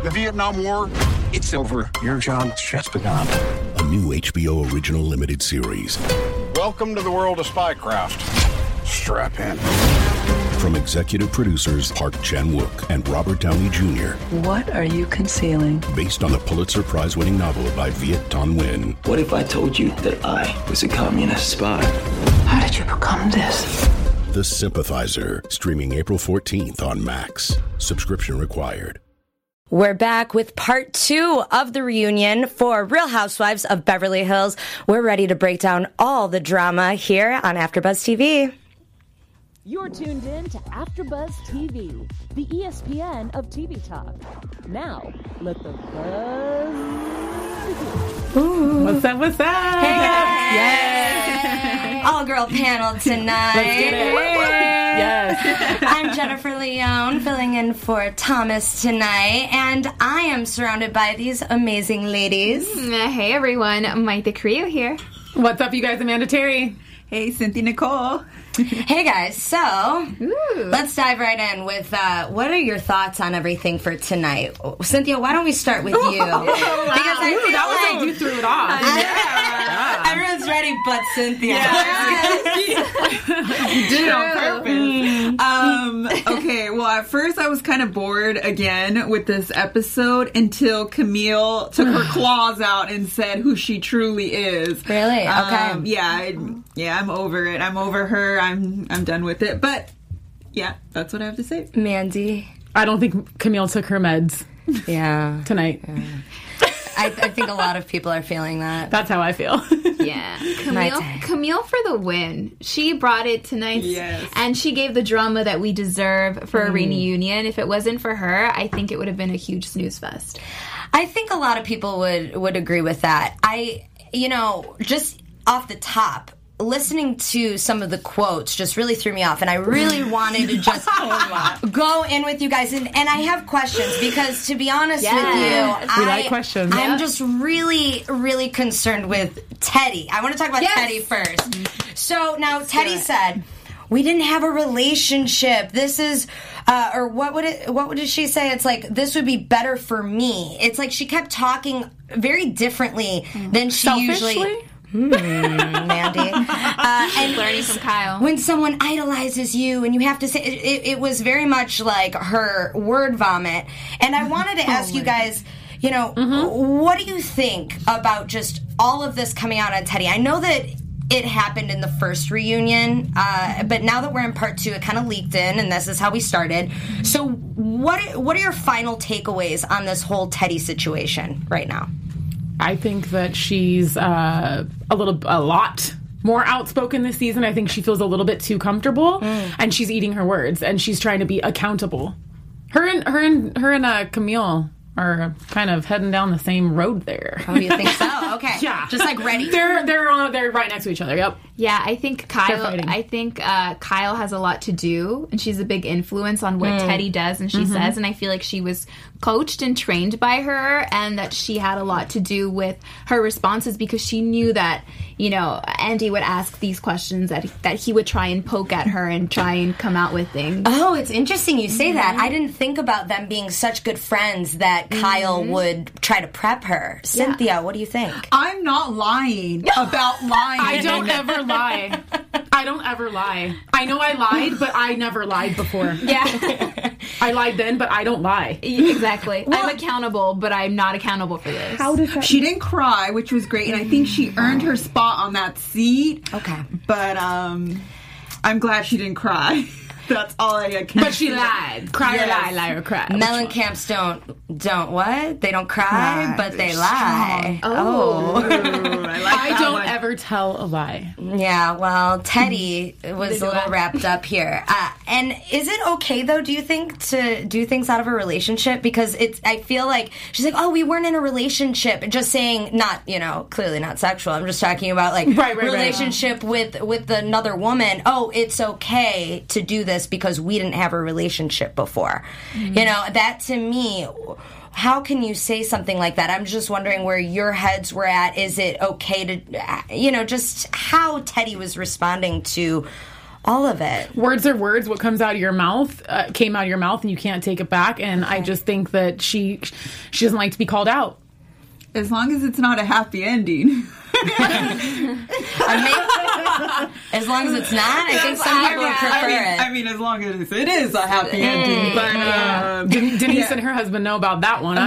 The Vietnam War, it's over. Your job's just begun. A new HBO original limited series. Welcome to the world of spycraft. Strap in. From executive producers Park Chan-wook and Robert Downey Jr. What are you concealing? Based on the Pulitzer Prize-winning novel by Viet Thanh Nguyen. What if I told you that I was a communist spy? How did you become this? The Sympathizer, streaming April 14th on Max. Subscription required. We're back with part 2 of the reunion for Real Housewives of Beverly Hills. We're ready to break down all the drama here on AfterBuzz TV. You're tuned in to AfterBuzz TV, the ESPN of TV talk. Now, let the buzz begin. What's up, what's up? Hey guys! Yes! All-girl panel tonight. Let's get it! Yes! I'm Jennifer Leone, filling in for Thomas tonight, and I am surrounded by these amazing ladies. Hey everyone, Maite Carrillo here. What's up, you guys? Amanda Terry. Hey, Cynthia Nicole. Hey guys, so let's dive right in with what are your thoughts on everything for tonight? Cynthia, why don't we start with you? Because I feel that was like like you threw it off. everyone's ready but Cynthia. You did it on purpose. Okay, well, at first I was kind of bored again with this episode until Camille took her claws out and said who she truly is. Really? Okay. Yeah, I'm over it. I'm over her. I'm done with it. But yeah, that's what I have to say. Mandy? I don't think Camille took her meds tonight. Yeah. I think a lot of people are feeling that. That's how I feel. Yeah. Camille for the win. She brought it tonight. Yes. And she gave the drama that we deserve for a reunion. If it wasn't for her, I think it would have been a huge snooze fest. I think a lot of people would agree with that. Just off the top, listening to some of the quotes just really threw me off, and I really wanted to just go in with you guys, and I have questions because, to be honest with you, we like questions. I'm just really, really concerned with Teddi. I want to talk about Teddi first. So now Teddi said, we didn't have a relationship. This is, or what did she say? It's like, this would be better for me. It's like she kept talking very differently than she usually... Mandy. And learning from Kyle. When someone idolizes you and you have to say... It was very much like her word vomit. And I wanted to ask you guys... what do you think about just all of this coming out on Teddi? I know that it happened in the first reunion, but now that we're in part 2, it kind of leaked in, and this is how we started. So what are your final takeaways on this whole Teddi situation right now? I think that she's a lot more outspoken this season. I think she feels a little bit too comfortable, and she's eating her words, and she's trying to be accountable. Her and Camille are kind of heading down the same road there. Oh, you think so? Okay. Yeah. Just like ready. They're right next to each other. Yep. Yeah, I think Kyle has a lot to do, and she's a big influence on what Teddi does and she says, and I feel like she was coached and trained by her, and that she had a lot to do with her responses because she knew that, Andy would ask these questions that he would try and poke at her and try and come out with things. Oh, it's interesting you say that. I didn't think about them being such good friends that Kyle would try to prep her. Cynthia, what do you think? I'm not lying about lying. I don't ever lie. I don't ever lie. I know I lied, but I never lied before. Yeah. I lied then, but I don't lie. Exactly. Well, I'm accountable, but I'm not accountable for this. How does that... She didn't cry, which was great, and I think she earned her spot on that seat. Okay. But I'm glad she didn't cry. That's all I can But she lied. Cry or lie or cry. Mellencamp's don't what? They don't cry, but they lie. Oh. I don't ever tell a lie. Yeah, well, Teddi was a little wrapped up here. And is it okay, though, do you think, to do things out of a relationship? Because I feel like she's like, we weren't in a relationship. Just saying, not, clearly not sexual. I'm just talking about, like, relationship with another woman. Oh, it's okay to do this because we didn't have a relationship before. That to me, how can you say something like that? I'm just wondering where your heads were at. Is it okay to, just how Teddi was responding to all of it. Words are words. What comes out of your mouth came out of your mouth, and you can't take it back. And I just think that she doesn't like to be called out. As long as it's not a happy ending. As long as it's not, I think some people would prefer it. I mean, as long as it is a happy ending. But Denise and her husband know about that one,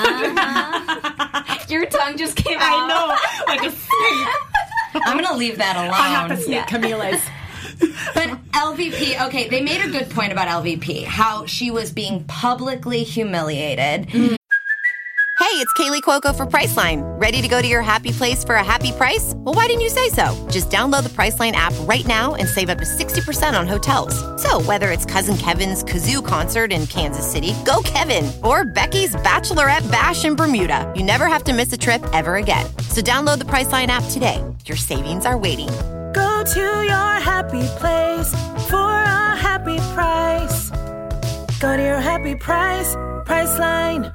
huh? Your tongue just came out. I know, like a snake. I'm going to leave that alone. I'm not the snake, Camila is. But LVP, okay, they made a good point about LVP, how she was being publicly humiliated. Hey, it's Kaylee Cuoco for Priceline. Ready to go to your happy place for a happy price? Well, why didn't you say so? Just download the Priceline app right now and save up to 60% on hotels. So whether it's Cousin Kevin's Kazoo Concert in Kansas City, go Kevin, or Becky's Bachelorette Bash in Bermuda, you never have to miss a trip ever again. So download the Priceline app today. Your savings are waiting. Go to your happy place for a happy price. Go to your happy price, Priceline.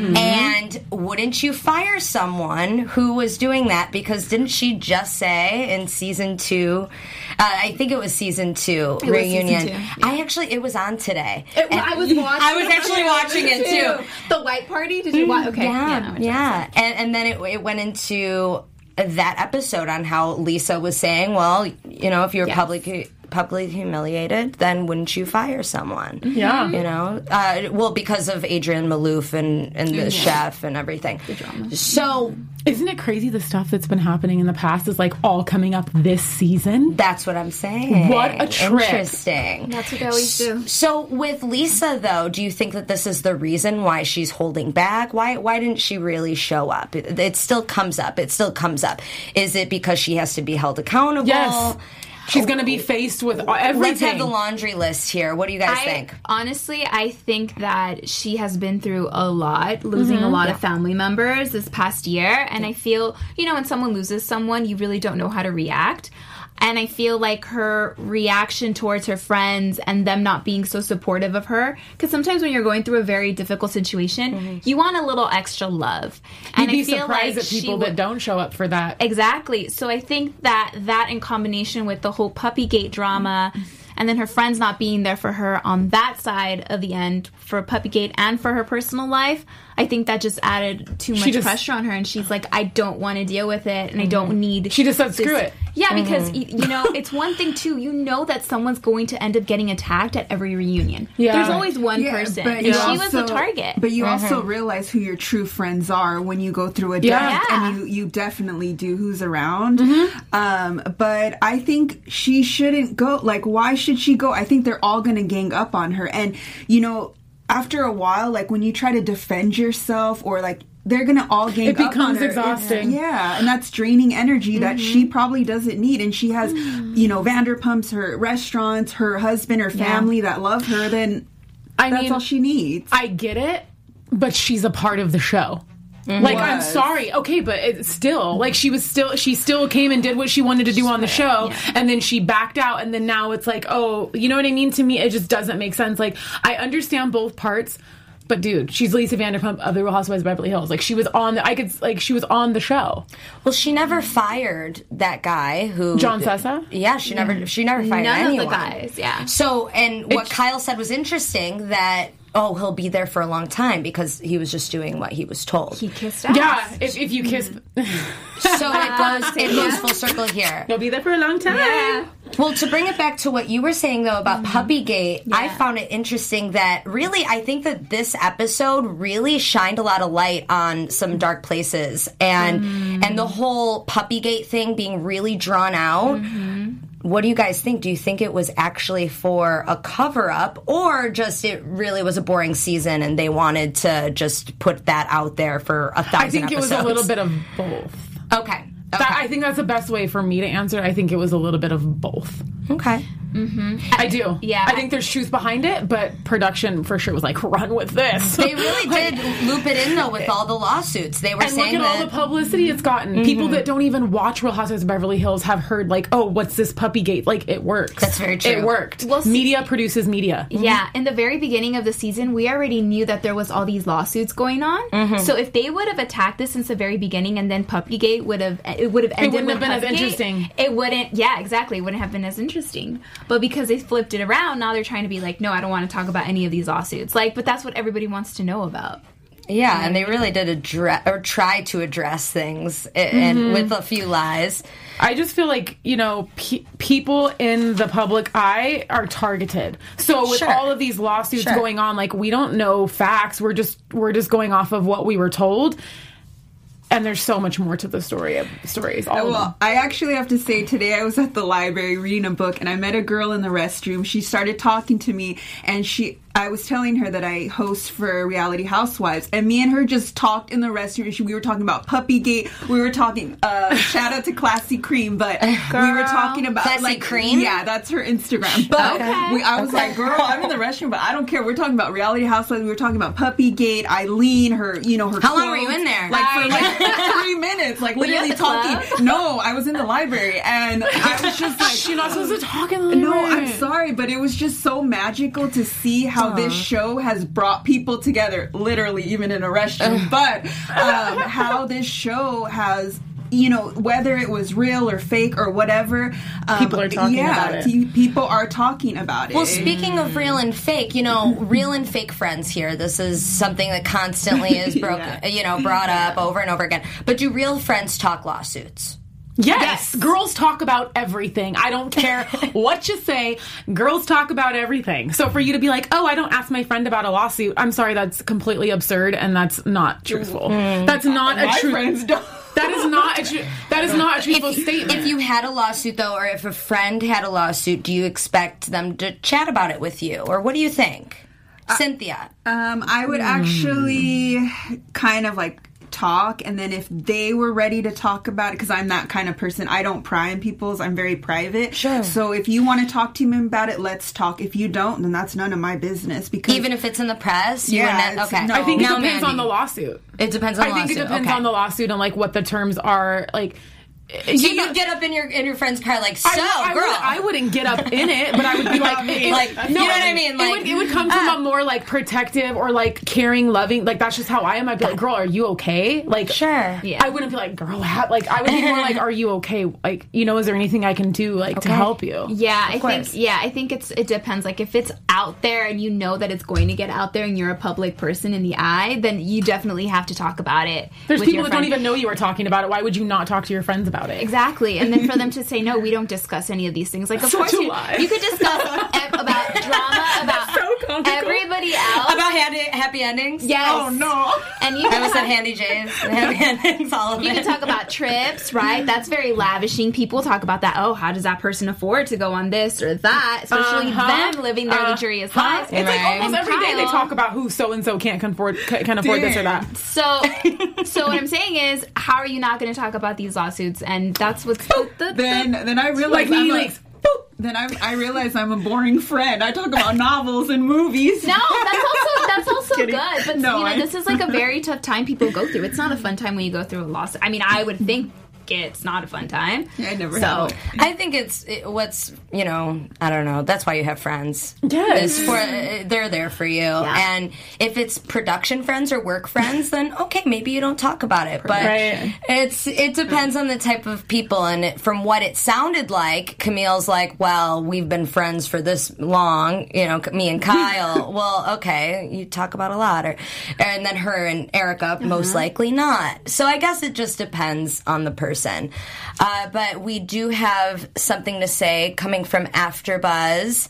And wouldn't you fire someone who was doing that? Because didn't she just say in season 2, I think it was season 2 reunion. Season 2, yeah. It was on today. I was actually watching it too. The white party? Did you watch? Okay. Yeah. And then it went into that episode on how Lisa was saying, well, you know, if you're publicly humiliated, then wouldn't you fire someone? Yeah. You know? Well, because of Adrienne Maloof and the chef and everything. The drama. So... Isn't it crazy the stuff that's been happening in the past is like all coming up this season? That's what I'm saying. What a trip. Interesting. That's what they always do. So with Lisa, though, do you think that this is the reason why she's holding back? Why didn't she really show up? It still comes up. Is it because she has to be held accountable? Yes. She's going to be faced with everything. Let's have the laundry list here. What do you guys think? Honestly, I think that she has been through a lot, losing a lot of family members this past year. And I feel, you know, when someone loses someone, you really don't know how to react. And I feel like her reaction towards her friends and them not being so supportive of her, because sometimes when you're going through a very difficult situation, you want a little extra love. You'd be surprised at people that don't show up for that. Exactly. So I think that in combination with the whole Puppygate drama, and then her friends not being there for her on that side of the end for Puppygate and for her personal life, I think that just added too much pressure on her. And she's like, I don't want to deal with it, and I don't need... She just said, screw it. Yeah, because, you know, it's one thing, too. You know that someone's going to end up getting attacked at every reunion. Yeah. There's always one person. And she was the target. But you also realize who your true friends are when you go through a death. Yeah. And you definitely do who's around. But I think she shouldn't go. Like, why should she go? I think they're all going to gang up on her. And, you know, after a while, like, when you try to defend yourself or, like, they're going to all gang up on her. It becomes exhausting. And that's draining energy that she probably doesn't need. And she has, you know, Vanderpumps, her restaurants, her husband, her family that love her. Then that's all she needs. I get it, but she's a part of the show. Like, I'm sorry. Okay, but it's still, like, she still came and did what she wanted to do on the show, and then she backed out, and then now it's like, oh, you know what I mean? To me, it just doesn't make sense. Like, I understand both parts, but dude, she's Lisa Vanderpump of the Real Housewives of Beverly Hills. Like, she was on she was on the show. Well, she never fired that guy who... John Sessa? Yeah, she never fired None anyone. of the guys, yeah. So, and what Kyle said was interesting, that... Oh, he'll be there for a long time because he was just doing what he was told. He kissed ass. Yeah, if you kiss... So it goes full circle here. He'll be there for a long time. Yeah. Well, to bring it back to what you were saying, though, about Puppygate, I found it interesting that really, I think that this episode really shined a lot of light on some dark places. And the whole Puppygate thing being really drawn out. What do you guys think? Do you think it was actually for a cover-up, or just it really was a boring season and they wanted to just put that out there for 1,000 episodes? I think it was a little bit of both. Okay. I think that's the best way for me to answer. I think it was a little bit of both. Okay. I do. Yeah. I think there's truth behind it, but production for sure was like, run with this. They really did loop it in, though, with all the lawsuits. They were saying look at all the publicity it's gotten. People that don't even watch Real Housewives of Beverly Hills have heard, like, oh, what's this Puppygate? Like, it works. That's very true. It worked. Well, media produces media. Yeah. In the very beginning of the season, we already knew that there was all these lawsuits going on. So if they would have attacked this since the very beginning, and then Puppygate would have ended with Puppygate, been as interesting. It wouldn't. Yeah, exactly. It wouldn't have been as interesting. But because they flipped it around, now they're trying to be like, no, I don't want to talk about any of these lawsuits. Like, but that's what everybody wants to know about. Yeah, and they really did try to address things and with a few lies. I just feel like, you know, people in the public eye are targeted. So with all of these lawsuits going on, like, we don't know facts. We're just going off of what we were told. And there's so much more to the stories. Well, I actually have to say, today I was at the library reading a book, and I met a girl in the restroom. She started talking to me, and I was telling her that I host for Reality Housewives, and me and her just talked in the restroom. We were talking about Puppygate. We were talking, shout out to Classy Cream, but we were talking about... Classy Cream? Yeah, that's her Instagram. But I was like, girl, I'm in the restroom, but I don't care. We're talking about Reality Housewives. We were talking about Puppygate, Eileen, her her How long were you in there? For 3 minutes, like literally talking. No, I was in the library, and I was just like... You're not supposed to talk in the library. No, I'm sorry, but it was just so magical to see how this show has brought people together, literally even in a restroom, but how this show has, whether it was real or fake or whatever, people are talking about it. People are talking about it. Well, speaking of real and fake, real and fake friends here. This is something that constantly is brought up over and over again. But do real friends talk lawsuits? Yes. Girls talk about everything. I don't care what you say. Girls talk about everything. So for you to be like, oh, I don't ask my friend about a lawsuit, I'm sorry, that's completely absurd, and that's not truthful. That's not a true... friends don't. That is not a truthful statement. If you had a lawsuit, though, or if a friend had a lawsuit, do you expect them to chat about it with you? Or what do you think? Cynthia? I would actually kind of talk, and then if they were ready to talk about it, because I'm that kind of person, I don't pry in people's, I'm very private. Sure. So if you want to talk to me about it, let's talk. If you don't, then that's none of my business. Because even if it's in the press, okay. No. I think it depends on the lawsuit. It depends on the lawsuit. I think it depends on the lawsuit and what the terms are. So you'd get up in your friend's car girl. I wouldn't get up in it, but I would be you know what I mean? It would come from a more protective or caring, loving. That's just how I am. I'd be like, girl, are you okay? Sure. Yeah. I wouldn't be like, girl, I would be more are you okay? Is there anything I can do to help you? Yeah, I think it depends. If it's out there and you know that it's going to get out there and you're a public person in the eye, then you definitely have to talk about it. There's people that don't even know you are talking about it. Why would you not talk to your friends about it? Exactly. And then for them to say, no, we don't discuss any of these things. Of course you could discuss about drama, about everybody else. About happy endings? Yes. Oh, no. And you I was at Handy J's. Happy endings, all of it. You can talk about trips, right? That's very lavishing. People talk about that. Oh, how does that person afford to go on this or that? Especially them living their luxurious lives. It's almost every day they talk about who so-and-so can afford this or that. So what I'm saying is, how are you not going to talk about these lawsuits? And that's what's then I realize then I realize I'm a boring friend. I talk about novels and movies. No, that's also good. But this is a very tough time people go through. It's not a fun time when you go through a lawsuit. I mean, I would think it's not a fun time. Yeah, I never have. I think what's I don't know. That's why you have friends. Yes. They're there for you. Yeah. And if it's production friends or work friends, then okay, maybe you don't talk about it. But it depends on the type of people. And from what it sounded like, Camille's well, we've been friends for this long, me and Kyle. Well, okay, you talk about a lot. And then her and Erica, most likely not. So I guess it just depends on the person. But we do have something to say coming from AfterBuzz.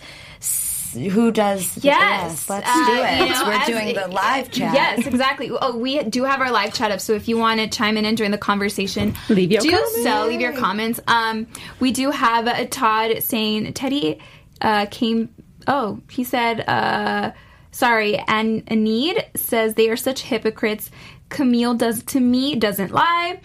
Who does? Yes, let's do it. We're doing the live chat. Yes, exactly. Oh, we do have our live chat up, so if you want to chime in during the conversation, leave your comments. Leave your comments. We do have Todd saying Teddy came. Oh, he said. Sorry, and Anid says they are such hypocrites. Camille doesn't lie.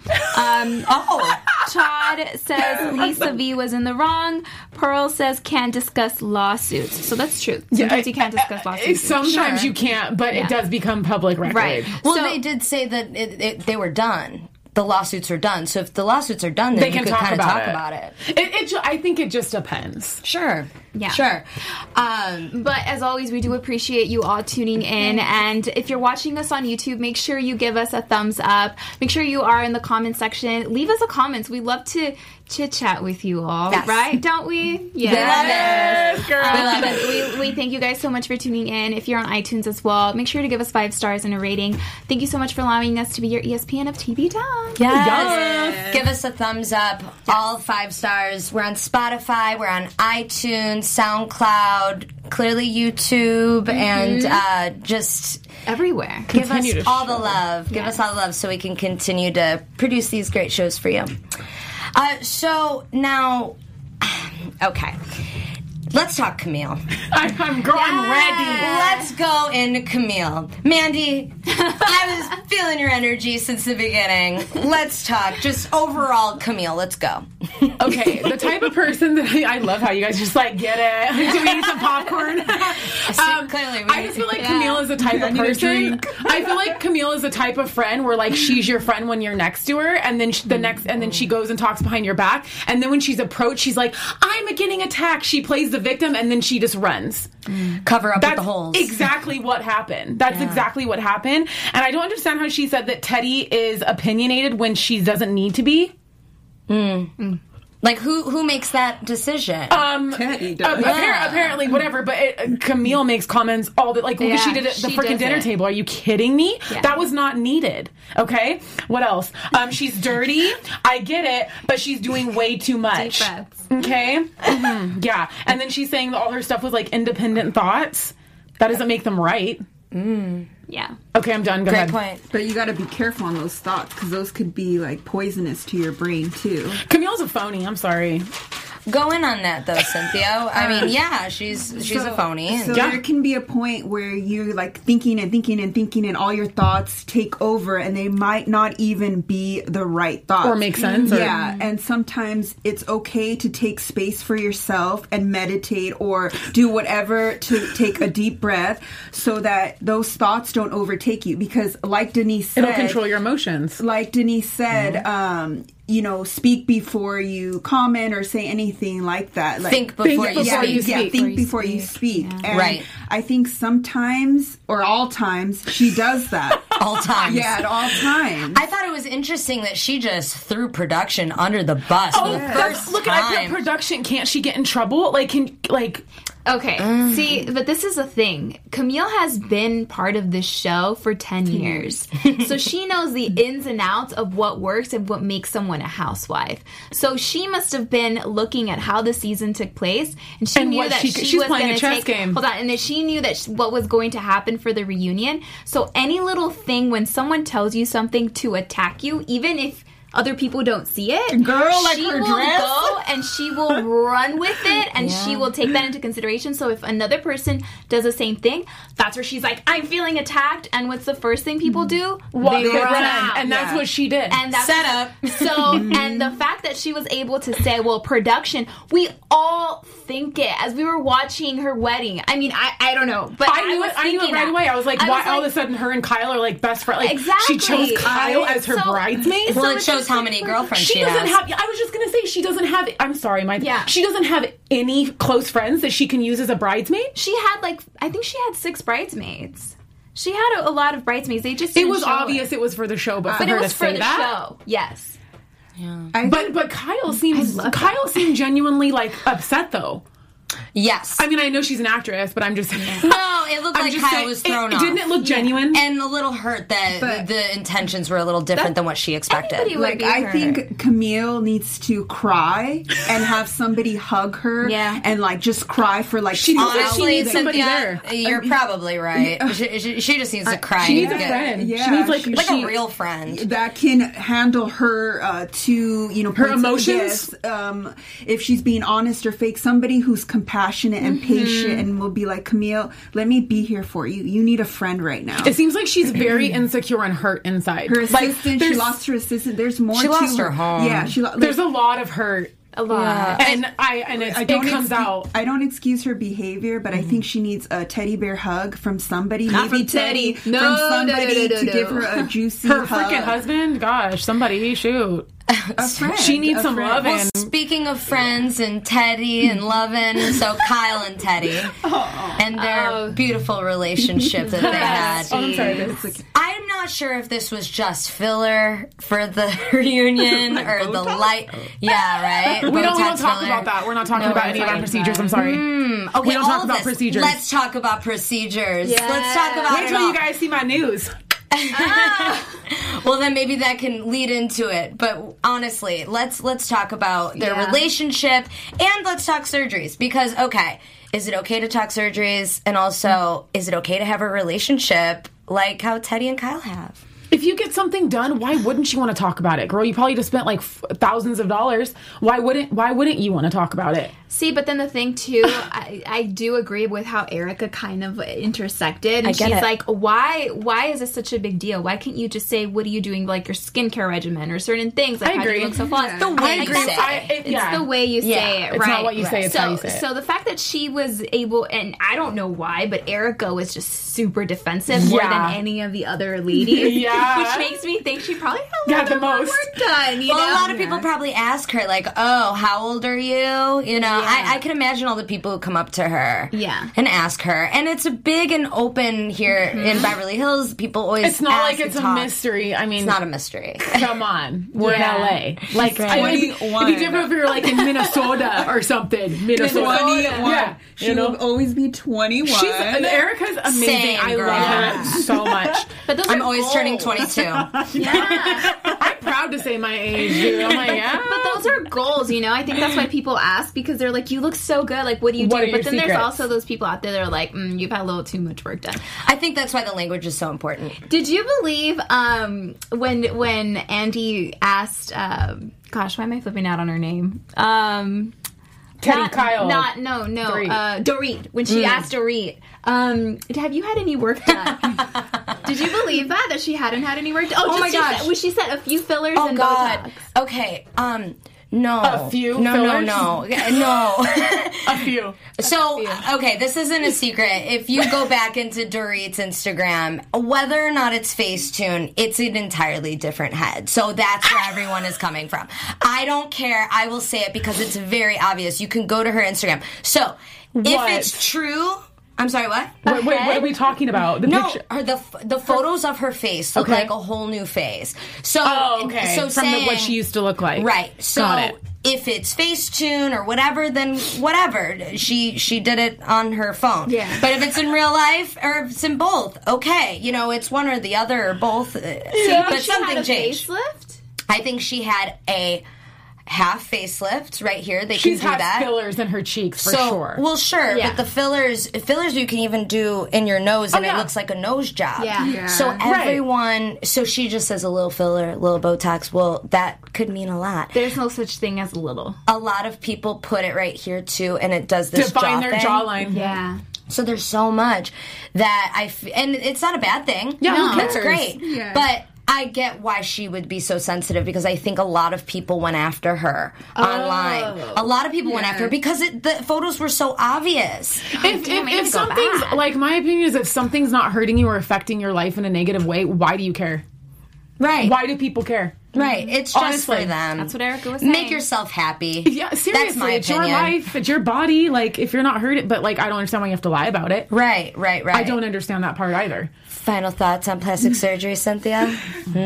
Todd says Lisa V was in the wrong. Pearl says can't discuss lawsuits. So that's true. Sometimes you can't discuss lawsuits. Sometimes you can't, but it does become public record. Right. Well, they did say that they were done. the lawsuits are done. So if the lawsuits are done, then they you can could talk kind of about talk it. about it. I think it just depends. Sure. Yeah. Sure. But as always, we do appreciate you all tuning in. And if you're watching us on YouTube, make sure you give us a thumbs up. Make sure you are in the comment section. Leave us a comment. We love to chit-chat with you all, right? Don't we? Yes, girl. We thank you guys so much for tuning in. If you're on iTunes as well, make sure to give us 5 stars and a rating. Thank you so much for allowing us to be your ESPN of TV Talk. Yes. Give us a thumbs up. All 5 stars. We're on Spotify. We're on iTunes, SoundCloud, clearly YouTube, and just everywhere. Give us all the love. Give us all the love so we can continue to produce these great shows for you. So now, okay. Let's talk Camille. I'm ready. Let's go into Camille. Mandy, I was feeling your energy since the beginning. Let's talk just overall Camille. Let's go. Okay, the type of person that I love how you guys just like get it. Do we need some popcorn? Clearly, I just feel like Camille is the type of person. I feel like Camille is the type of friend where like she's your friend when you're next to her, and then she goes and talks behind your back, and then when she's approached, she's like, "I'm getting attacked." She plays the victim, and then she just runs. Cover up with the holes. Exactly what happened. That's exactly what happened. And I don't understand how she said that Teddy is opinionated when she doesn't need to be. Like, who makes that decision? Teddy does. Apparently, whatever. But Camille makes comments all the like. She did it at the freaking dinner table. Are you kidding me? Yeah. That was not needed. Okay. What else? She's dirty. I get it, but she's doing way too much. Deep breaths. Okay. Yeah. And then she's saying that all her stuff was like independent thoughts. That doesn't make them right. Yeah. Okay, I'm done. Go ahead. Great point. But you got to be careful on those thoughts because those could be like poisonous to your brain too. Camille's a phony. I'm sorry. Go in on that though, Cynthia. I mean, yeah, she's a phony. So there can be a point where you're like thinking and all your thoughts take over and they might not even be the right thoughts. Or make sense. Yeah, and sometimes it's okay to take space for yourself and meditate or do whatever to take a deep breath so that those thoughts don't overtake you. Because like Denise said... It'll control your emotions. Like Denise said... speak before you comment or say anything like that. Like, think before you speak. Yeah, think before you speak. Yeah. And right. I think sometimes, or all times, she does that. All times. Yeah, at all times. I thought it was interesting that she just threw production under the bus for the first look, time. I put production. Can't she get in trouble? Okay, see, but this is the thing. Camille has been part of this show for 10 years. So she knows the ins and outs of what works and what makes someone a housewife. So she must have been looking at how the season took place, and she knew that she was playing going a chess game. Hold on, and that she knew that what was going to happen for the reunion. So any little thing, when someone tells you something to attack you, even if other people don't see it, girl, like she her will dress, go and she will run with it, and she will take that into consideration. So if another person does the same thing, that's where she's like, I'm feeling attacked, and what's the first thing people do? They run out. And that's what she did. And that's set up. So, and the fact that she was able to say, well, production, we all think it as we were watching her wedding. I mean, I don't know, but I knew it right away. I was like, why all of a sudden her and Kyle are like best friends? Like, exactly. She chose Kyle as her bridesmaid. Well, it shows how many girlfriends she doesn't has. I was just gonna say she doesn't have. I'm sorry, Mike. Yeah. She doesn't have any close friends that she can use as a bridesmaid. She had I think she had 6 bridesmaids. She had a lot of bridesmaids. They just didn't it was show obvious it was for the show, but for her it was to for say the that, show. Yes. Yeah. But Kyle seemed genuinely like upset though. Yes. I mean, I know she's an actress, but I'm just... No, it looked like Kyle was thrown off. Didn't it look genuine? And a little hurt that the intentions were a little different than what she expected. I think Camille needs to cry and have somebody hug her and just cry for she honestly, somebody there. You're probably right. She just needs to cry. She needs a friend. Yeah, she needs a real friend that can handle her her emotions. If she's being honest or fake, somebody who's compassionate and patient and will be like, Camille, let me be here for you. You need a friend right now. It seems like she's very insecure and hurt inside. Her assistant, she lost her assistant. There's more. She lost her home. Yeah, there's a lot of hurt A lot. And it comes out. I don't excuse her behavior, but I think she needs a teddy bear hug from somebody. Not maybe from Teddy. from somebody to give her a juicy Her hug. freaking husband? Gosh, somebody, shoot. A friend. She needs some friend. loving. Well, speaking of friends and Teddy and loving, so Kyle and Teddy and their beautiful relationship that they had. Oh, I'm sorry. I'm not sure if this was just filler for the reunion or the light. Yeah, right. We don't Botox talk filler. about that. We're not talking about any of our procedures. I'm sorry. Okay, We don't all talk of about this. procedures. Let's talk about procedures. Yeah. Let's talk about Wait it till all. you guys see my news. Well, then maybe that can lead into it. But honestly, let's talk about their relationship and let's talk surgeries. Because, okay, is it okay to talk surgeries? And also, is it okay to have a relationship like how Teddy and Kyle have? If you get something done, why wouldn't you want to talk about it, girl? You probably just spent like thousands of dollars. Why wouldn't you want to talk about it? See, but then the thing too, I do agree with how Erica kind of intersected. And get she's it. like, why is this such a big deal? Why can't you just say, what are you doing, like your skincare regimen or certain things? Like, I how do agree. you look so flawless? The way you say it. It's the way you say it, It's right? not what you say, it's so, how you say it. So the fact that she was able, and I don't know why, but Erica was just super defensive more than any of the other ladies. Yeah. Which makes me think she probably had a little bit more work done, you Well, know? a lot of people probably ask her, like, oh, how old are you? You know, I can imagine all the people who come up to her and ask her. And it's a big and open here in Beverly Hills. People always It's not ask like it's and a talk. mystery. I mean, It's not a mystery. Come on. We're in LA. Like, it'd be 21. different if we were like in Minnesota or something. Minnesota. 21. Yeah. She will always be 21. Erica's amazing. Same, I girl. love her so much. But those I'm are always goals. turning 22. I'm proud to say my age, dude. I'm like, yeah. But those are goals, you know? I think that's why people ask, because they're like, you look so good. Like, what do you What do? are your But then there's secrets? also those people out there that are like, you've had a little too much work done. I think that's why the language is so important. Did you believe when Andy asked, gosh, why am I flipping out on her name? Teddy, Kyle. Dorit. When she asked Dorit, have you had any work done? Did you believe that she hadn't had any work done? Oh my gosh. She said a few fillers Oh, and God. Botox. Okay, no. A few No, fillers? no. A few. So, okay, this isn't a secret. If you go back into Dorit's Instagram, whether or not it's Facetune, it's an entirely different head. So that's where everyone is coming from. I don't care. I will say it because it's very obvious. You can go to her Instagram. So, if it's true... I'm sorry, what? Wait, what are we talking about? The picture? The photos of her face look like a whole new face. So, so from what she used to look like. Right. So Got it. if it's Facetune or whatever, then whatever. She did it on her phone. Yeah. But if it's in real life or if it's in both, okay. You know, it's one or the other or both. But She something had a changed. facelift? I think she had a half facelift right here. She's can do had that. fillers in her cheeks for sure. Well, sure, Yeah. but the fillers you can even do in your nose, and it looks like a nose job. Yeah. So everyone, so she just says a little filler, a little Botox. Well, that could mean a lot. There's no such thing as little. A lot of people put it right here too, and it does this Define jaw their thing. jawline. Yeah. So there's so much that and it's not a bad thing. Yeah, who that's cares? great. Yeah. But I get why she would be so sensitive because I think a lot of people went after her online. A lot of people went after her because the photos were so obvious. If something's, like, my opinion is if something's not hurting you or affecting your life in a negative way, why do you care? Right. Why do people care? Right. It's just Honestly, for them. That's what Erica was saying. Make yourself happy. Yeah, seriously. That's my it's opinion. your life. It's your body. Like, if you're not hurt, but, like, I don't understand why you have to lie about it. Right. I don't understand that part either. Final thoughts on plastic surgery, Cynthia?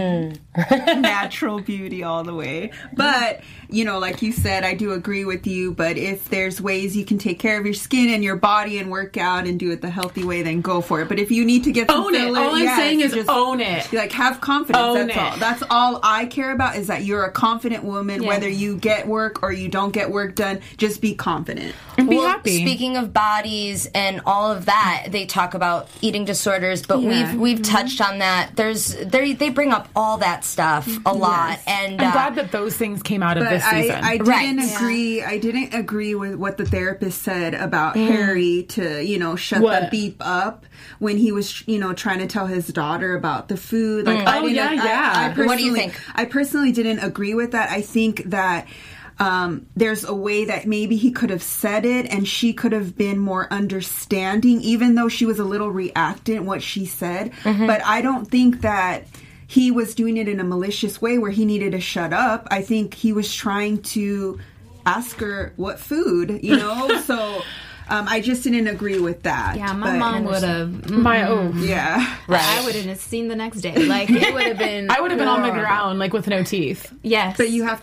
Natural beauty all the way. But, you know, like you said, I do agree with you. But if there's ways you can take care of your skin and your body and work out and do it the healthy way, then go for it. But if you need to get some Own it. filler, All I'm yes, saying is just, own it. Like, have confidence. Own That's it. all. That's all I care about is that you're a confident woman, whether you get work or you don't get work done. Just be confident. And be happy. Speaking of bodies and all of that, they talk about eating disorders, but we've touched on that. They bring up all that stuff a lot, and I'm glad that those things came out of But this season. I didn't agree. I didn't agree with what the therapist said about Harry to, you know, shut the beep up when he was, you know, trying to tell his daughter about the food. Like, I What do you think? I personally didn't agree with that. I think that there's a way that maybe he could have said it and she could have been more understanding, even though she was a little reactant what she said. But I don't think that he was doing it in a malicious way where he needed to shut up. I think he was trying to ask her what food, so I just didn't agree with that. Yeah, my mom would have. Yeah. Right. I wouldn't have seen the next day. Like, it would have been. I would have been on the ground, like, with no teeth. Yes. But you have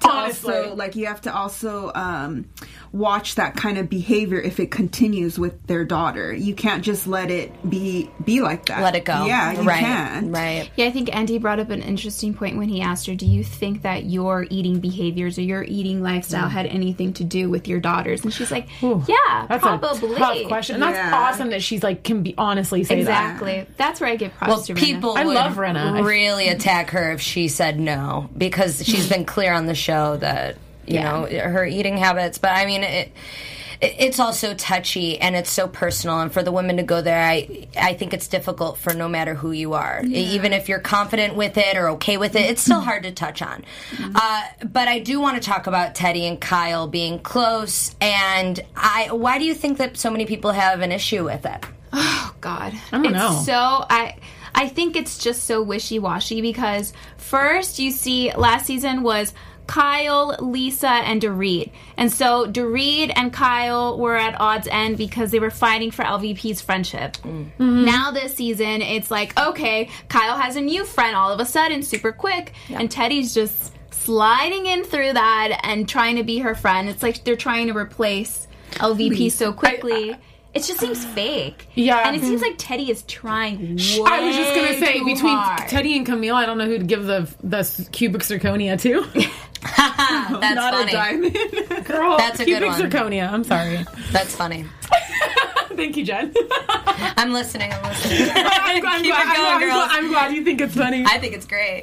to also, watch that kind of behavior if it continues with their daughter. You can't just let it be like that. Let it go. Yeah, you can't. Right. Yeah, I think Andy brought up an interesting point when he asked her, do you think that your eating behaviors or your eating lifestyle had anything to do with your daughters? And she's like, yeah, that's probably. A tough question. And that's awesome that she's like, can be honestly say that. Exactly. That's where I give props to Rinna. People I would love Rinna. really attack her if she said no, because she's been clear on the show that, you know, her eating habits. But I mean, it's also touchy and it's so personal, and for the women to go there, I think it's difficult for no matter who you are. Even if you're confident with it or okay with it, it's still hard to touch on. But I do want to talk about Teddi and Kyle being close, and why do you think that so many people have an issue with it? Oh, God. I don't know. So, I think it's just so wishy-washy, because first you see last season was Kyle, Lisa, and Dorit. And so Dorit and Kyle were at odds end because they were fighting for LVP's friendship. Now this season, it's like, okay, Kyle has a new friend all of a sudden, super quick, and Teddi's just sliding in through that and trying to be her friend. It's like they're trying to replace LVP so quickly. It just seems fake. Yeah. And it seems like Teddi is trying way I was just going to say, between hard. Teddi and Camille, I don't know who to give the cubic zirconia to. That's Not funny. a diamond. Girl, That's a good cubic one. Zirconia. I'm sorry. That's funny. Thank you, Jen. I'm listening. I'm Keep it going, girls. I'm glad you think it's funny. I think it's great.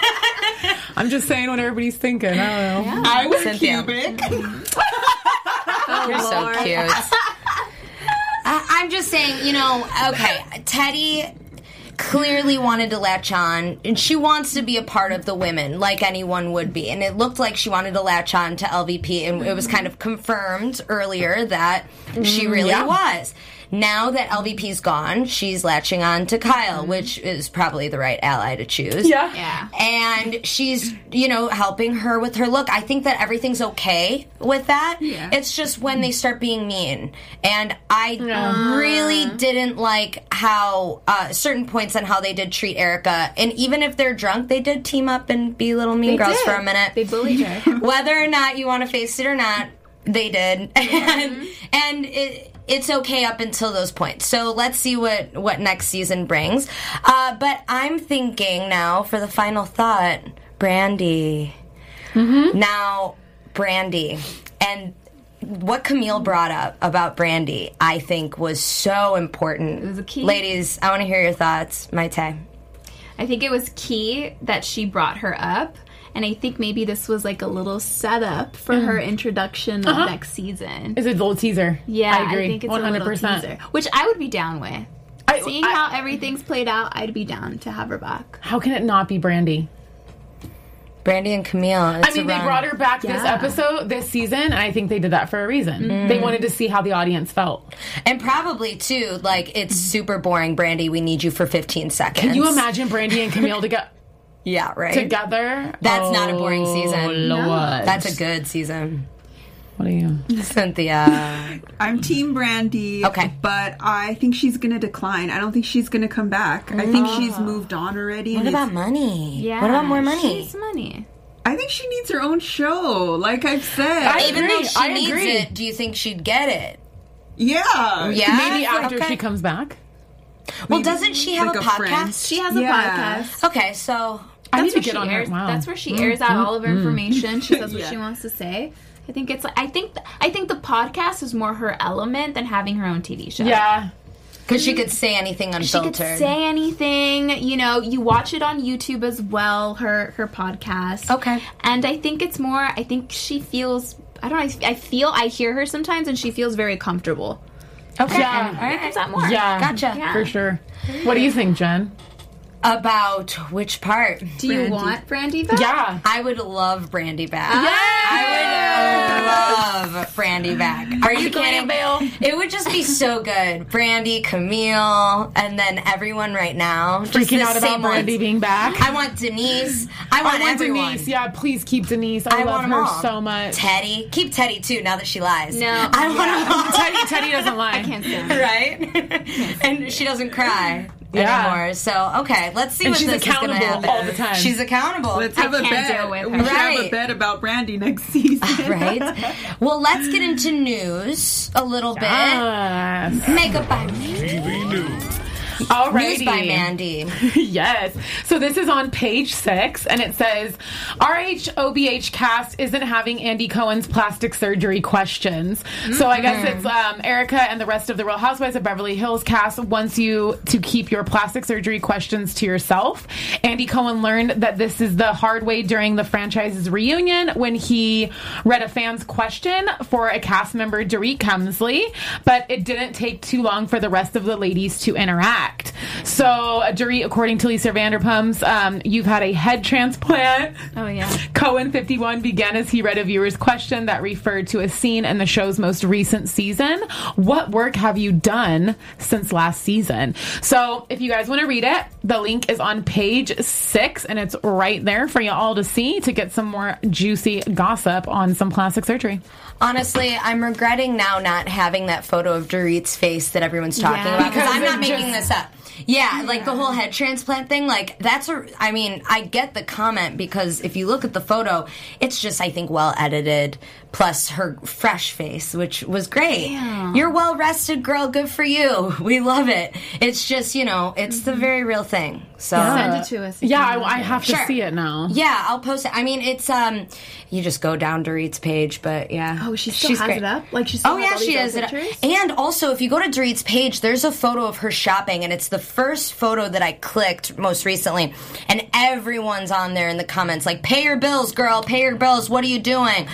I'm just saying what everybody's thinking. I don't know. I was Cynthia. cubic. You're so cute. I'm just saying, okay, Teddi clearly wanted to latch on, and she wants to be a part of the women, like anyone would be. And it looked like she wanted to latch on to LVP, and it was kind of confirmed earlier that she really was. Now that LVP's gone, she's latching on to Kyle, which is probably the right ally to choose. Yeah. And she's, helping her with her look. I think that everything's okay with that. Yeah. It's just when they start being mean. And I really didn't like how certain points on how they did treat Erica. And even if they're drunk, they did team up and be little mean girls for a minute. They bullied her. Whether or not you want to face it or not, they did. And it's okay up until those points. So let's see what next season brings. But I'm thinking now for the final thought, Brandi. Now, Brandi. And what Camille brought up about Brandi, I think, was so important. It was a key. Ladies, I want to hear your thoughts. Maite. I think it was key that she brought her up. And I think maybe this was like a little setup for her introduction of next season. It's a little teaser. Yeah, I agree. I think it's 100%. a little teaser, which I would be down with. Seeing how everything's played out, I'd be down to have her back. How can it not be Brandi? Brandi and Camille. They brought her back this season, and I think they did that for a reason. They wanted to see how the audience felt. And probably, too, like, it's super boring, Brandi, we need you for 15 seconds. Can you imagine Brandi and Camille together? Yeah, right. Together? That's not a boring season. Lord. That's a good season. What are you? Cynthia. I'm Team Brandi. Okay. But I think she's going to decline. I don't think she's going to come back. I think she's moved on already. What about money? Yeah. What about more money? She needs money. I think she needs her own show, like I've said. Even though she needs it, do you think she'd get it? Yeah. Yeah? Maybe after she comes back? Well, doesn't she have a podcast? She has a podcast. Okay, so... I need to where get she on airs. her. Wow. That's where she airs out all of her information. She says what she wants to say. I think it's like I think the podcast is more her element than having her own TV show. Yeah. Because she could say anything unfiltered. She could say anything. You watch it on YouTube as well, her podcast. Okay. And I think it's more, I think she feels, I don't know, I hear her sometimes and she feels very comfortable. Okay. Yeah. And it comes out more. Yeah. Gotcha. Yeah. For sure. What do you think, Jen? About which part? Do you want Brandi back? Yeah. I would love Brandi back. Yeah. I would love Brandy back. Are you kidding? It would just be so good. Brandy, Camille, and then everyone right now. Freaking out about Brandy being back. I want Denise. I want everyone. Denise. Yeah, please keep Denise. I love her so much. Teddy. Keep Teddy, too, now that she lies. No. I want Teddy doesn't lie. I can't stand her. Right? And she doesn't cry. Anymore. So, okay, let's see what this is going to happen. All the time. She's accountable. Let's have a bet. We should have a bet about Brandy next season. Right. Well, let's get into news a little bit. Makeup by TV News. Alrighty. News by Mandy. Yes. So this is on page 6, and it says, RHOBH cast isn't having Andy Cohen's plastic surgery questions. So I guess it's Erica and the rest of the Real Housewives of Beverly Hills cast wants you to keep your plastic surgery questions to yourself. Andy Cohen learned that this is the hard way during the franchise's reunion when he read a fan's question for a cast member, Dorit Kemsley, but it didn't take too long for the rest of the ladies to interact. So, Dorit, according to Lisa Vanderpumps, you've had a head transplant. Oh, yeah. Cohen, 51, began as he read a viewer's question that referred to a scene in the show's most recent season. What work have you done since last season? So, if you guys want to read it, the link is on page 6, and it's right there for you all to see to get some more juicy gossip on some plastic surgery. Honestly, I'm regretting now not having that photo of Dorit's face that everyone's talking about, because I'm not making this up. Yeah, like the whole head transplant thing, like I get the comment because if you look at the photo, it's just, I think, well edited, plus her fresh face, which was great. Damn. You're well rested, girl. Good for you. We love it. It's just, it's the very real thing. So send it to us. Yeah, I have to see it now. Yeah, I'll post it. I mean, it's you just go down Dorit's page, but yeah. Oh, she's has great. It up? Like she's still has all she these has it pictures? up. And also, if you go to Dorit's page, there's a photo of her shopping, and it's the first photo that I clicked most recently, and everyone's on there in the comments like, pay your bills, girl, pay your bills, what are you doing?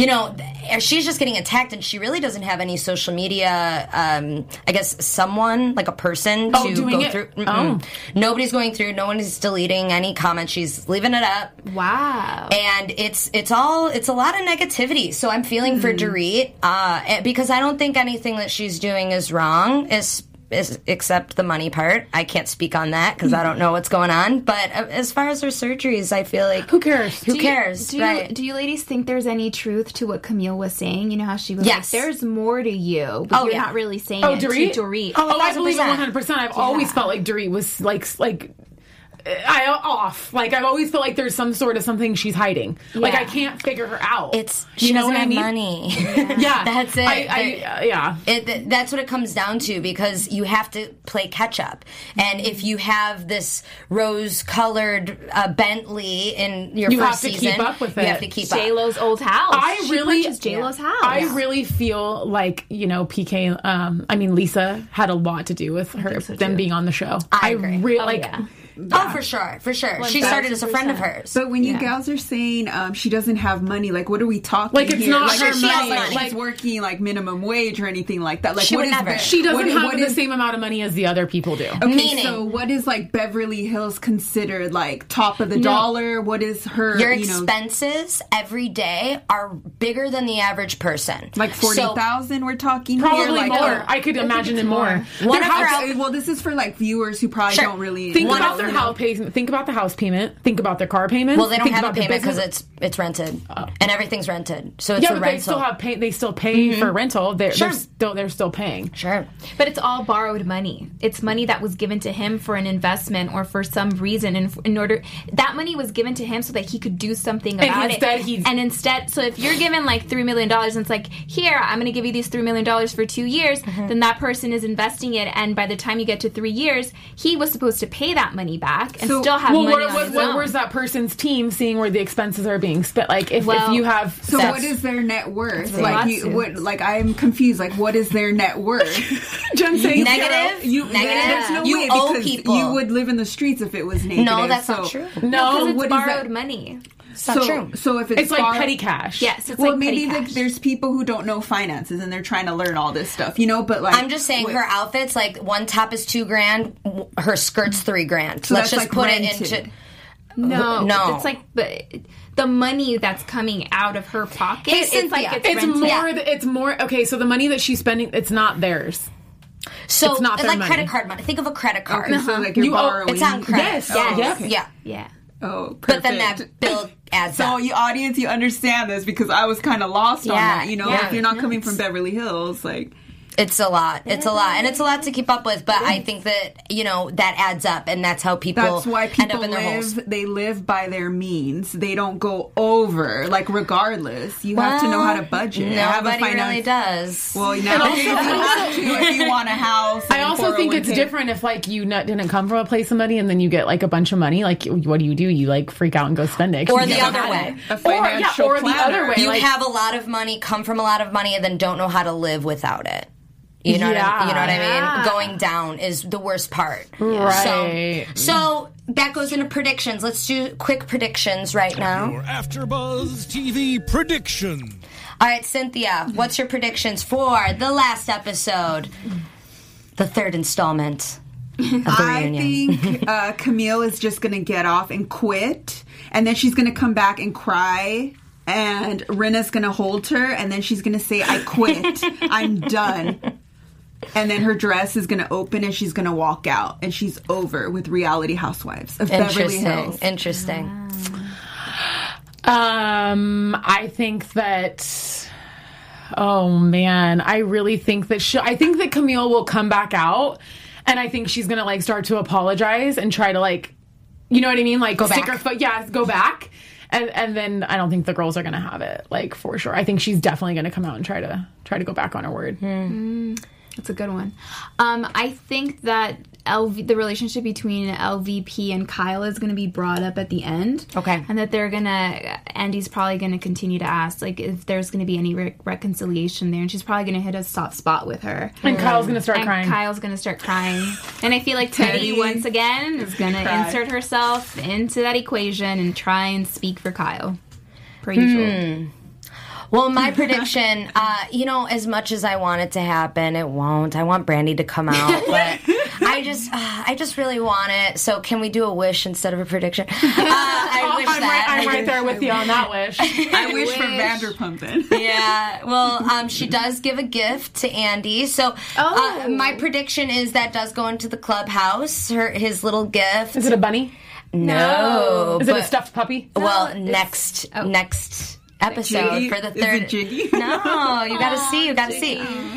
She's just getting attacked, and she really doesn't have any social media, I guess someone, like a person to go through. Nobody's going through, no one is deleting any comments, she's leaving it up. Wow. And it's a lot of negativity, so I'm feeling for Dorit, because I don't think anything that she's doing is wrong, except the money part. I can't speak on that because I don't know what's going on. But as far as her surgeries, I feel like who cares? Who cares? Do you ladies think there's any truth to what Camille was saying? You know how she was like, "There's more to you," but you're not really saying it to Dorit. Oh, I believe it 100%. I've always felt like Dorit was like. I've always felt like there's some sort of something she's hiding. Yeah. Like I can't figure her out. She doesn't have money. Yeah, that's it. That's what it comes down to, because you have to play catch up. And if you have this rose-colored Bentley in your first season, you have to keep up with it. You have to keep up. J-Lo's old house. She purchased J-Lo's house. I really feel like PK. Lisa had a lot to do with them being on the show. I agree. Yeah. Oh, for sure. She started as a friend of hers. But when you gals are saying she doesn't have money, like, what are we talking like, it's here? not like, her money. money. She's working, like, minimum wage or anything like that. Like, she what would never. She doesn't have the same amount of money as the other people do. Okay, so what is, like, Beverly Hills considered, like, top of the dollar? What is her, Your expenses every day are bigger than the average person. Like 40,000 we're talking probably here? Like, more. I could imagine it more. Well, this is for, like, viewers who probably don't really... Think about their house payment. Think about the house payment. Think about their car payment. Well, they don't have a payment because it's rented, and everything's rented. So it's a rental. They still pay for rental. They're still paying. Sure, but it's all borrowed money. It's money that was given to him for an investment or for some reason. In order, that money was given to him so that he could do something about it. Instead, so if you're given like $3 million, and it's like, here, I'm going to give you these $3 million for 2 years, then that person is investing it, and by the time you get to 3 years, he was supposed to pay that money back and still have money. Where's that person's team seeing where the expenses are being spent? Like if you have what is their net worth? Like I'm confused. Like what is their net worth? Jen saying negative. There's no way because people. You would live in the streets if it was negative. No, that's not true. No, it's borrowed money. It's not true. So if it's like petty cash. Yes, it's maybe there's people who don't know finances and they're trying to learn all this stuff, but like I'm just saying her outfits, like one top is $2,000, her skirt's $3,000. So let's just like put rented. it into No. No. It's like the money that's coming out of her pocket. Hey, it's Cynthia. like It's more. Okay, so the money that she's spending, it's not theirs. So it's not their like money. credit card money. Think of a credit card. Okay, so like you're borrowing. It's on credit. Yes. Yeah. Oh, perfect. But then that bill adds so up. you audience, you understand this because I was kind of lost on that. You know, Yeah. if you're not coming from Beverly Hills, like. It's a lot. It's a lot. And it's a lot to keep up with. But I think that, that adds up. And that's how people That's why end people up in their holes. they live by their means. They don't go over. Like, regardless. You have to know how to budget. Nobody really does. Well, now you have to if you want a house. I also think it's different if, like, you didn't come from a place of money and then you get, like, a bunch of money. Like, what do? You, like, freak out and go spend it. Or the other way. A financial or the other way. You have a lot of money, come from a lot of money, and then don't know how to live without it. You know what I mean? Going down is the worst part. Right. So that goes into predictions. Let's do quick predictions right now. Your AfterBuzz TV prediction. All right, Cynthia, what's your predictions for the last episode? The third installment of the reunion. I think Camille is just going to get off and quit. And then she's going to come back and cry. And Rinna's going to hold her. And then she's going to say, I quit. I'm done. And then her dress is going to open and she's going to walk out. And she's over with Reality Housewives of Beverly Hills. Interesting. I think that... Oh, man. I really think that... I think that Camille will come back out. And I think she's going to, like, start to apologize and try to, like... You know what I mean? Like, go stick back. her foot... Yeah, go back. And then I don't think the girls are going to have it, like, for sure. I think she's definitely going to come out and try to go back on her word. That's a good one. I think that the relationship between LVP and Kyle is going to be brought up at the end. Okay. And that Andy's probably going to continue to ask, like, if there's going to be any reconciliation there. And she's probably going to hit a soft spot with her. And Kyle's going to start crying. Kyle's going to start crying. And I feel like Teddy, once again, is going to insert herself into that equation and try and speak for Kyle. Per usual. Well, my prediction, as much as I want it to happen, it won't. I want Brandy to come out, but I just really want it. So can we do a wish instead of a prediction? I wish I'm right there with you on that wish. I wish for Vanderpump then. Yeah. Well, she does give a gift to Andy. So my prediction is that does go into the clubhouse, his little gift. Is it a bunny? No. Is it a stuffed puppy? Well, next episode for the third. Is it Jiggy? No, you gotta see. You gotta see.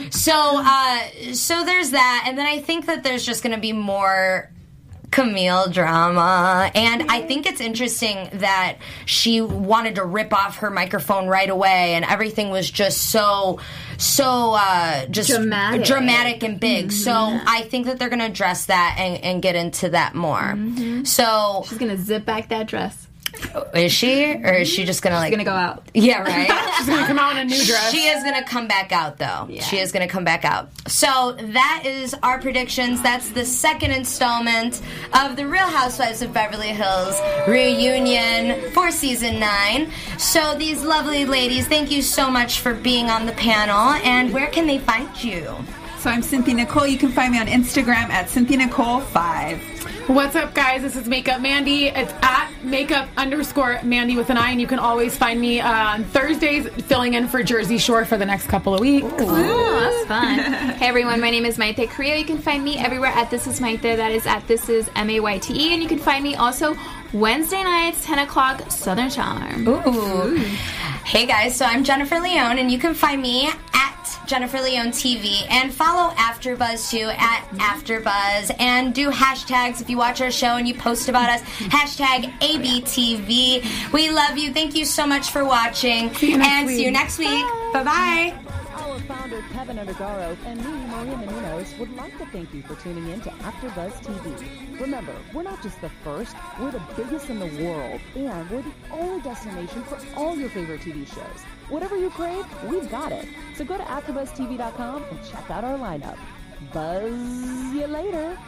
So there's that, and then I think that there's just gonna be more Camille drama, and I think it's interesting that she wanted to rip off her microphone right away, and everything was just so just dramatic and big. So I think that they're gonna address that and get into that more. So she's gonna zip back that dress. Is she? Or is she just gonna, like... She's gonna go out. Yeah, right? She's gonna come out in a new dress. She is gonna come back out, though. Yeah. She is gonna come back out. So, that is our predictions. That's the second installment of The Real Housewives of Beverly Hills reunion for Season 9. So, these lovely ladies, thank you so much for being on the panel. And where can they find you? So, I'm Cynthia Nicole. You can find me on Instagram at Cynthia Nicole 5. What's up, guys? This is Makeup Mandy. It's at makeup_Mandy with an I, and you can always find me on Thursdays filling in for Jersey Shore for the next couple of weeks. Oh, that's fun. Hey, everyone. My name is Maite Carrillo. You can find me everywhere at This Is Maite. That is at This Is MAYTE. And you can find me also Wednesday nights, 10 o'clock, Southern Charm. Ooh. Hey, guys. So I'm Jennifer Leone, and you can find me at Jennifer Leone TV, and follow AfterBuzz too at AfterBuzz, and do hashtags if you watch our show and you post about us. Hashtag ABTV. We love you. Thank you so much for watching, see you next week. Bye-bye. Our founder, Kevin Undergaro, and me, Maria Menounos, would like to thank you for tuning in to AfterBuzz TV. Remember, we're not just the first, we're the biggest in the world, and we're the only destination for all your favorite TV shows. Whatever you crave, we've got it. So go to AfterBuzzTV.com and check out our lineup. Buzz you later.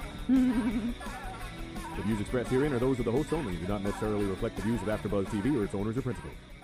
The views expressed herein are those of the hosts only and do not necessarily reflect the views of AfterBuzz TV or its owners or principals.